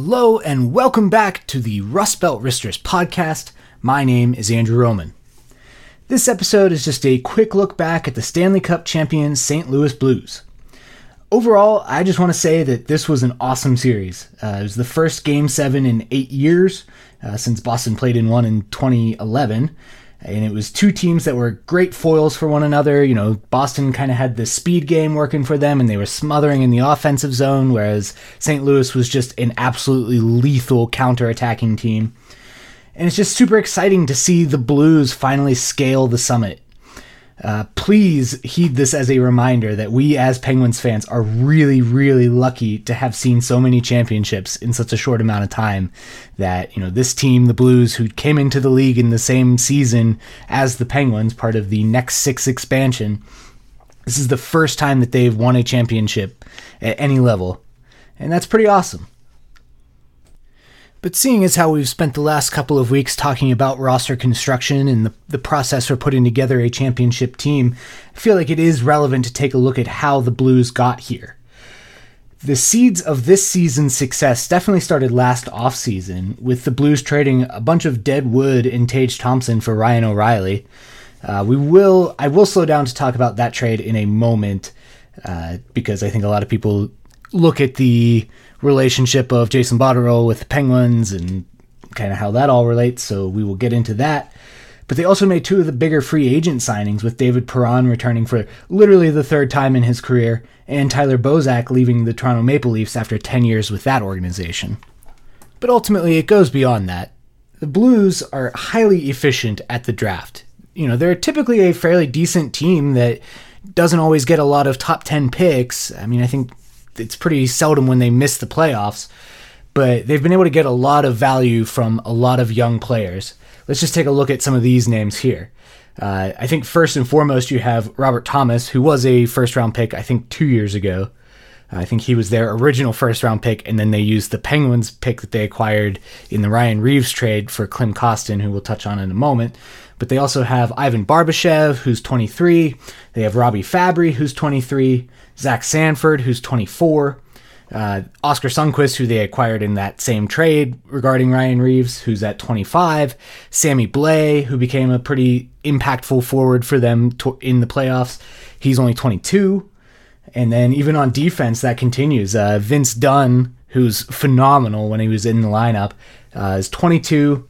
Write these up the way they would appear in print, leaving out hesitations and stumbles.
Hello and welcome back to the Rust Belt Wristers podcast. My name is Andrew Roman. This episode is just a quick look back at the Stanley Cup champion St. Louis Blues. Overall, I just want to say that this was an awesome series. It was the first Game 7 in 8 years, since Boston played in one in 2011. And it was two teams that were great foils for one another. You know, Boston kind of had the speed game working for them, and they were smothering in the offensive zone, whereas St. Louis was just an absolutely lethal counter-attacking team. And it's just super exciting to see the Blues finally scale the summit. Please heed this as a reminder that we as Penguins fans are really, really lucky to have seen so many championships in such a short amount of time. That, you know, this team, the Blues, who came into the league in the same season as the Penguins, part of the Next Six expansion, this is the first time that they've won a championship at any level. And that's pretty awesome. But seeing as how we've spent the last couple of weeks talking about roster construction and the process for putting together a championship team, I feel like it is relevant to take a look at how the Blues got here. The seeds of this season's success definitely started last offseason, with the Blues trading a bunch of dead wood in Tage Thompson for Ryan O'Reilly. I will slow down to talk about that trade in a moment, because I think a lot of people look at the relationship of Jason Botterill with the Penguins and kind of how that all relates, so we will get into that. But they also made two of the bigger free agent signings, with David Perron returning for literally the third time in his career, and Tyler Bozak leaving the Toronto Maple Leafs after 10 years with that organization. But ultimately, it goes beyond that. The Blues are highly efficient at the draft. You know, they're typically a fairly decent team that doesn't always get a lot of top 10 picks. I mean, I think it's pretty seldom when they miss the playoffs, but they've been able to get a lot of value from a lot of young players. Let's just take a look at some of these names here. I think first and foremost, you have Robert Thomas, who was a first-round pick, I think 2 years ago. I think he was their original first-round pick, and then they used the Penguins pick that they acquired in the Ryan Reeves trade for Klim Kostin, who we'll touch on in a moment. But they also have Ivan Barbashev, who's 23. They have Robbie Fabry, who's 23. Zach Sanford, who's 24. Oscar Sundqvist, who they acquired in that same trade regarding Ryan Reeves, who's at 25. Sammy Blais, who became a pretty impactful forward for them in the playoffs. He's only 22. And then even on defense, that continues. Vince Dunn, who's phenomenal when he was in the lineup, is 22.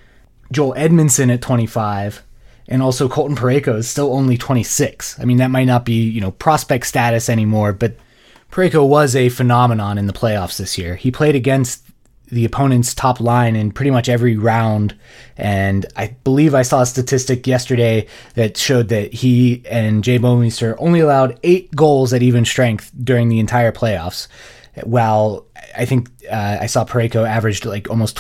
Joel Edmondson at 25. And also Colton Parayko is still only 26. I mean, that might not be, you know, prospect status anymore, but Parayko was a phenomenon in the playoffs this year. He played against the opponent's top line in pretty much every round, and I believe I saw a statistic yesterday that showed that he and Jay Bouwmeester only allowed 8 goals at even strength during the entire playoffs, while I think I saw Parayko averaged like almost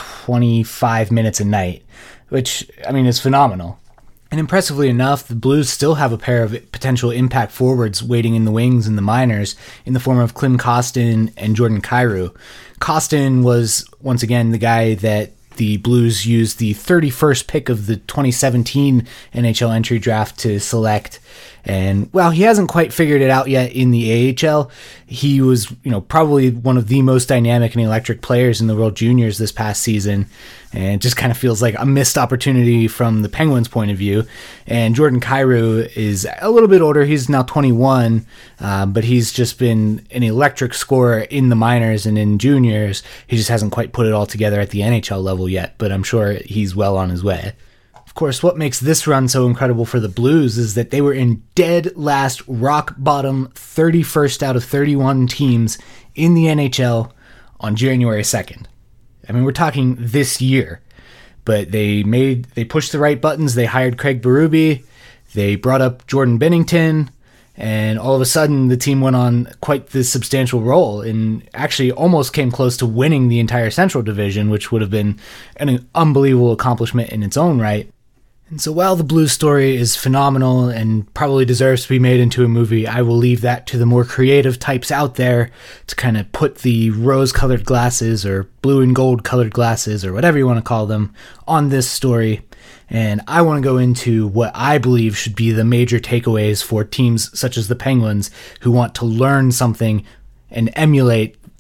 25 minutes a night, which, I mean, is phenomenal. And impressively enough, the Blues still have a pair of potential impact forwards waiting in the wings in the minors in the form of Klim Kostin and Jordan Kyrou. Kostin was, once again, the guy that the Blues used the 31st pick of the 2017 NHL entry draft to select. And while he hasn't quite figured it out yet in the AHL, he was, you know, probably one of the most dynamic and electric players in the World Juniors this past season. And it just kind of feels like a missed opportunity from the Penguins' point of view. And Jordan Kyrou is a little bit older. He's now 21, but he's just been an electric scorer in the minors and in juniors. He just hasn't quite put it all together at the NHL level yet, but I'm sure he's well on his way. Of course, what makes this run so incredible for the Blues is that they were in dead last, rock bottom, 31st out of 31 teams in the NHL on January 2nd. I mean, we're talking this year, but they pushed the right buttons. They hired Craig Berube, they brought up Jordan Binnington, and all of a sudden the team went on quite the substantial roll and actually almost came close to winning the entire Central Division, which would have been an unbelievable accomplishment in its own right. And so while the Blues story is phenomenal and probably deserves to be made into a movie, I will leave that to the more creative types out there to kind of put the rose-colored glasses or blue and gold-colored glasses or whatever you want to call them on this story. And I want to go into what I believe should be the major takeaways for teams such as the Penguins who want to learn something and emulate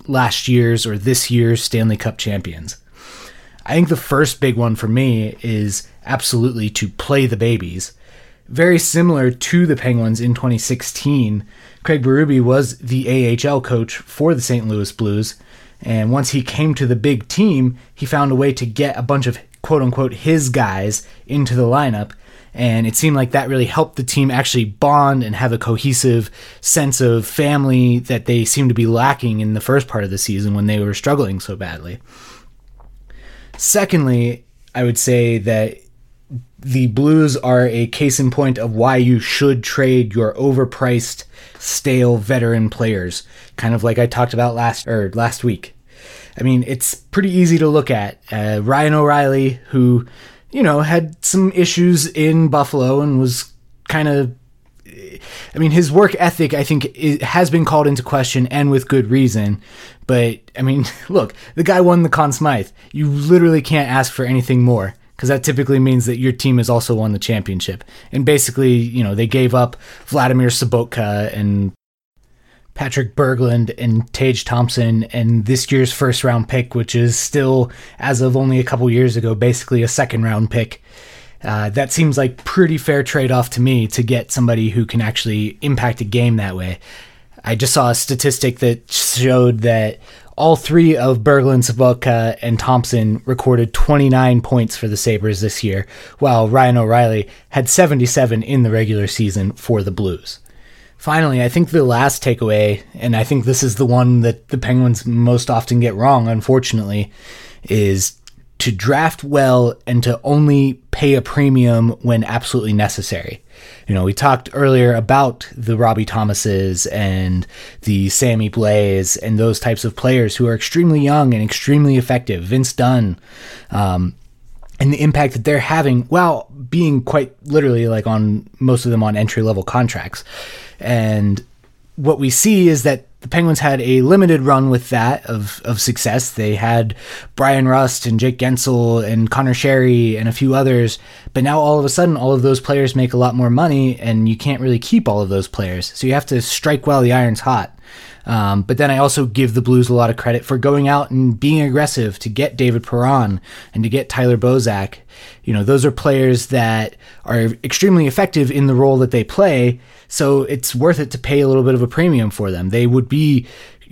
last year's or this year's Stanley Cup champions. I think the first big one for me is absolutely to play the babies. Very similar to the Penguins in 2016, Craig Berube was the AHL coach for the St. Louis Blues, and once he came to the big team, he found a way to get a bunch of quote-unquote his guys into the lineup, and it seemed like that really helped the team actually bond and have a cohesive sense of family that they seemed to be lacking in the first part of the season when they were struggling so badly. Secondly, I would say that the Blues are a case in point of why you should trade your overpriced, stale veteran players, kind of like I talked about last week. I mean, it's pretty easy to look at. Ryan O'Reilly, who, had some issues in Buffalo and was kind of, his work ethic, I think, has been called into question, and with good reason. But, look, the guy won the Conn Smythe. You literally can't ask for anything more, because that typically means that your team has also won the championship. And basically, they gave up Vladimir Sobotka and Patrick Berglund and Tage Thompson and this year's first-round pick, which is still, as of only a couple years ago, basically a second-round pick. That seems like pretty fair trade-off to me to get somebody who can actually impact a game that way. I just saw a statistic that showed that all three of Berglund, Sobotka, and Thompson recorded 29 points for the Sabres this year, while Ryan O'Reilly had 77 in the regular season for the Blues. Finally, I think the last takeaway, and I think this is the one that the Penguins most often get wrong, unfortunately, is to draft well and to only pay a premium when absolutely necessary. We talked earlier about the Robbie Thomases and the Sammy Blaze and those types of players who are extremely young and extremely effective. Vince Dunn, and the impact that they're having while being quite literally on most of them on entry-level contracts. And what we see is that the Penguins had a limited run with that of success. They had Brian Rust and Jake Gensel and Connor Sherry and a few others, but now all of a sudden all of those players make a lot more money and you can't really keep all of those players. So you have to strike while the iron's hot. But then I also give the Blues a lot of credit for going out and being aggressive to get David Perron and to get Tyler Bozak. Those are players that are extremely effective in the role that they play, so it's worth it to pay a little bit of a premium for them. They would be,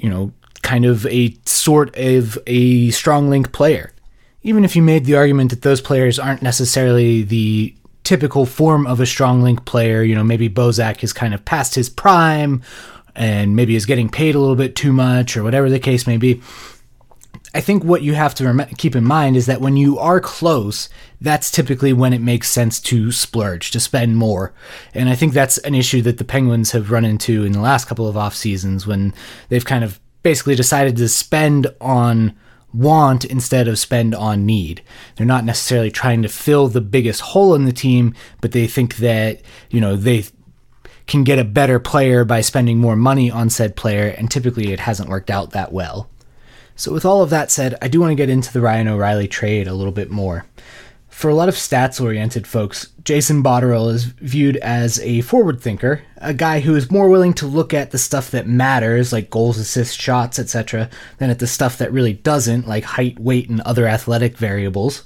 kind of a sort of a strong link player. Even if you made the argument that those players aren't necessarily the typical form of a strong link player, maybe Bozak is kind of past his prime, and maybe is getting paid a little bit too much, or whatever the case may be. I think what you have to keep in mind is that when you are close, that's typically when it makes sense to splurge, to spend more. And I think that's an issue that the Penguins have run into in the last couple of off seasons, when they've kind of basically decided to spend on want instead of spend on need. They're not necessarily trying to fill the biggest hole in the team, but they think that, they can get a better player by spending more money on said player, and typically it hasn't worked out that well. So with all of that said, I do want to get into the Ryan O'Reilly trade a little bit more. For a lot of stats-oriented folks, Jason Botterill is viewed as a forward thinker, a guy who is more willing to look at the stuff that matters, like goals, assists, shots, etc., than at the stuff that really doesn't, like height, weight, and other athletic variables.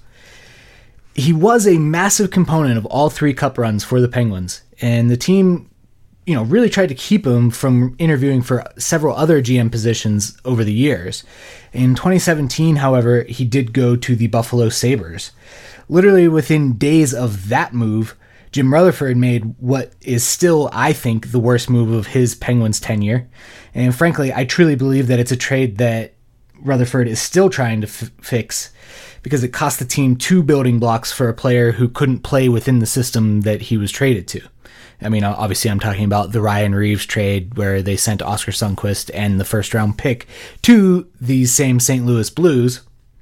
He was a massive component of all three cup runs for the Penguins, and the team really tried to keep him from interviewing for several other GM positions over the years. In 2017, however, he did go to the Buffalo Sabres. Literally within days of that move, Jim Rutherford made what is still, I think, the worst move of his Penguins tenure. And frankly, I truly believe that it's a trade that Rutherford is still trying to fix, because it cost the team 2 building blocks for a player who couldn't play within the system that he was traded to. Obviously I'm talking about the Ryan Reeves trade, where they sent Oscar Sundqvist and the first round pick to these same St. Louis Blues.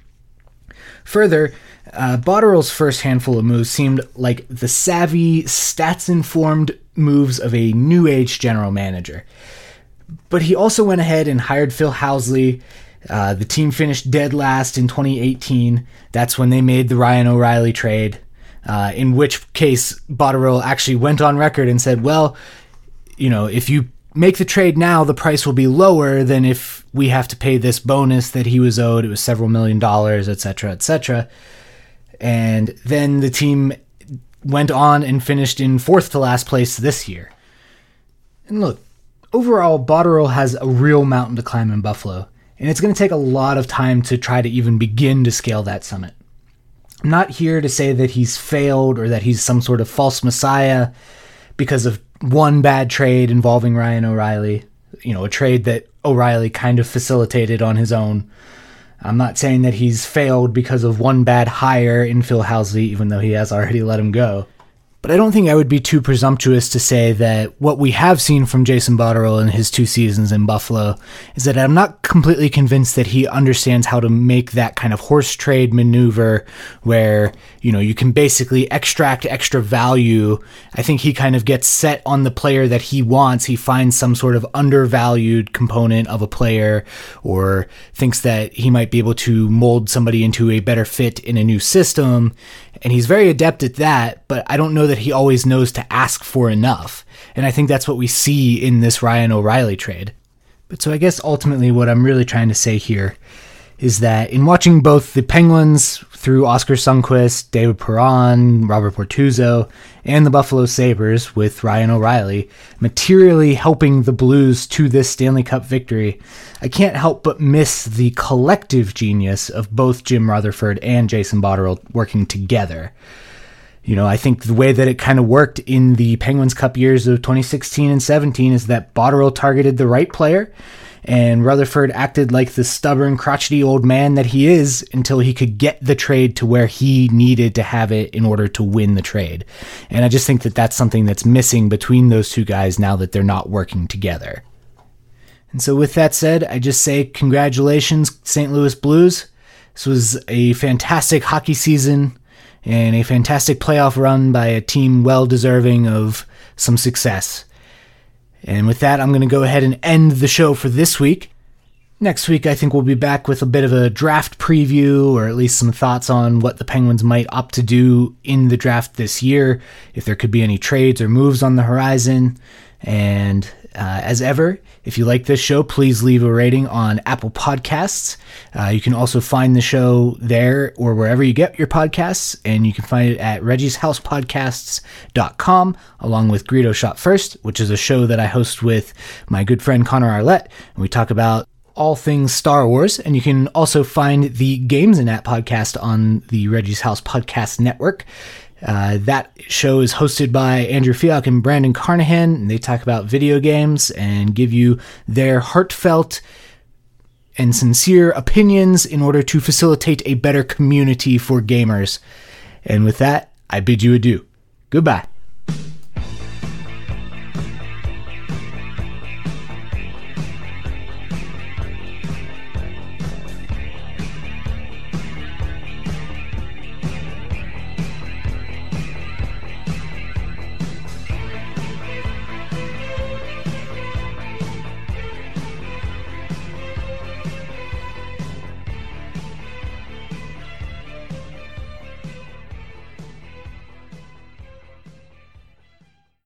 Further, Botterill's first handful of moves seemed like the savvy, stats-informed moves of a new age general manager. But he also went ahead and hired Phil Housley. The team finished dead last in 2018. That's when they made the Ryan O'Reilly trade. In which case Botterill actually went on record and said, well, if you make the trade now, the price will be lower than if we have to pay this bonus that he was owed. It was several $1 million, etc., etc. And then the team went on and finished in 4th to last place this year. And look, overall, Botterill has a real mountain to climb in Buffalo, and it's going to take a lot of time to try to even begin to scale that summit. I'm not here to say that he's failed or that he's some sort of false messiah because of one bad trade involving Ryan O'Reilly, a trade that O'Reilly kind of facilitated on his own. I'm not saying that he's failed because of one bad hire in Phil Housley, even though he has already let him go. But I don't think I would be too presumptuous to say that what we have seen from Jason Botterill in his 2 seasons in Buffalo is that I'm not completely convinced that he understands how to make that kind of horse trade maneuver where, you can basically extract extra value. I think he kind of gets set on the player that he wants. He finds some sort of undervalued component of a player or thinks that he might be able to mold somebody into a better fit in a new system. And he's very adept at that, but I don't know that he always knows to ask for enough. And I think that's what we see in this Ryan O'Reilly trade. But so I guess ultimately what I'm really trying to say here is that in watching both the Penguins through Oscar Sundqvist, David Perron, Robert Bortuzzo, and the Buffalo Sabres with Ryan O'Reilly materially helping the Blues to this Stanley Cup victory, I can't help but miss the collective genius of both Jim Rutherford and Jason Botterill working together. I think the way that it kind of worked in the Penguins Cup years of 2016 and 17 is that Botterill targeted the right player, and Rutherford acted like the stubborn, crotchety old man that he is until he could get the trade to where he needed to have it in order to win the trade. And I just think that that's something that's missing between those two guys now that they're not working together. And so with that said, I just say congratulations, St. Louis Blues. This was a fantastic hockey season and a fantastic playoff run by a team well deserving of some success. And with that, I'm going to go ahead and end the show for this week. Next week, I think we'll be back with a bit of a draft preview, or at least some thoughts on what the Penguins might opt to do in the draft this year, if there could be any trades or moves on the horizon. And as ever, if you like this show, please leave a rating on Apple Podcasts. You can also find the show there or wherever you get your podcasts, and you can find it at reggieshousepodcasts.com, along with Greedo Shot First, which is a show that I host with my good friend Connor Arlett, and we talk about all things Star Wars. And you can also find the Games in That podcast on the Reggie's House Podcast Network. That show is hosted by Andrew Fialk and Brandon Carnahan, and they talk about video games and give you their heartfelt and sincere opinions in order to facilitate a better community for gamers. And with that, I bid you adieu. Goodbye.